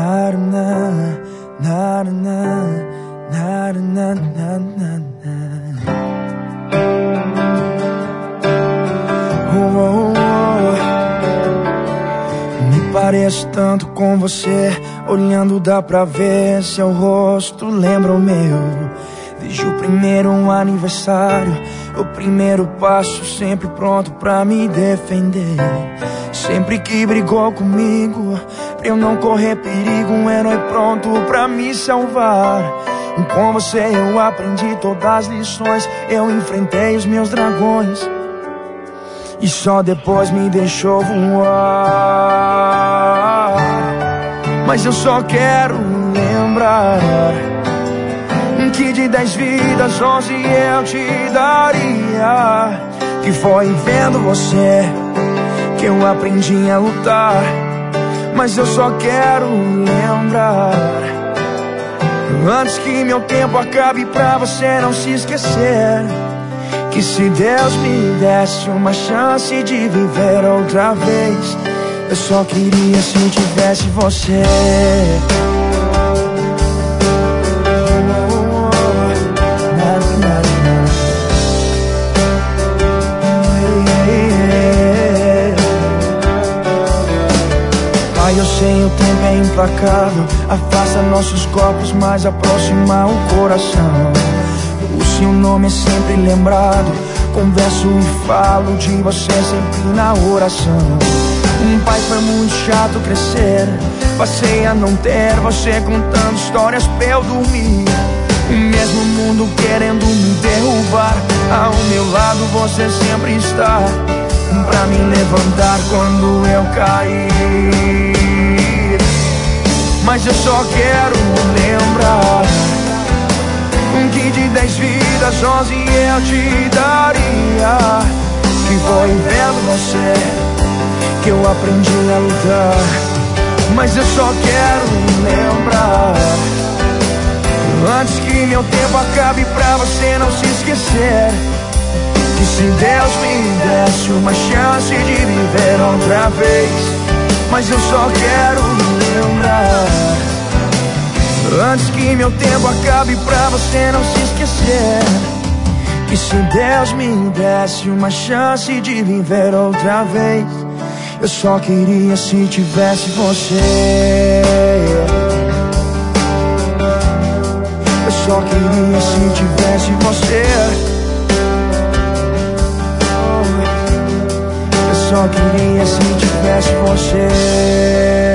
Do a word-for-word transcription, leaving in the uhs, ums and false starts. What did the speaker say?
na na na na na na na na. Oh, oh, oh. Me pareço tanto com você, olhando dá pra ver seu rosto lembra o meu. Desde o primeiro aniversário, o primeiro passo, sempre pronto pra me defender. Sempre que brigou comigo, pra eu não correr perigo, um herói pronto pra me salvar. E com você eu aprendi todas as lições, eu enfrentei os meus dragões, e só depois me deixou voar. Mas eu só quero lembrar que de dez vidas, onze eu te daria. Que foi vendo você que eu aprendi a lutar. Mas eu só quero lembrar, antes que meu tempo acabe, pra você não se esquecer, que se Deus me desse uma chance de viver outra vez, eu só queria se tivesse você. Eu sei, o tempo é implacável, afasta nossos corpos, mas aproxima o coração. O seu nome é sempre lembrado, converso e falo de você sempre na oração. Um pai foi muito chato crescer, passei a não ter você contando histórias pra eu dormir. O mesmo mundo querendo me derrubar, ao meu lado você sempre está, pra me levantar quando eu cair. Mas eu só quero lembrar que de dez vidas, onze eu te daria. Que foi vendo você que eu aprendi a lutar. Mas eu só quero lembrar, antes que meu tempo acabe, pra você não se esquecer, que se Deus me desse uma chance de viver outra vez. Mas eu só quero lembrar, antes que meu tempo acabe, pra você não se esquecer, que se Deus me desse uma chance de viver outra vez, eu só queria se tivesse você. Eu só queria se tivesse você. Eu só queria se tivesse você.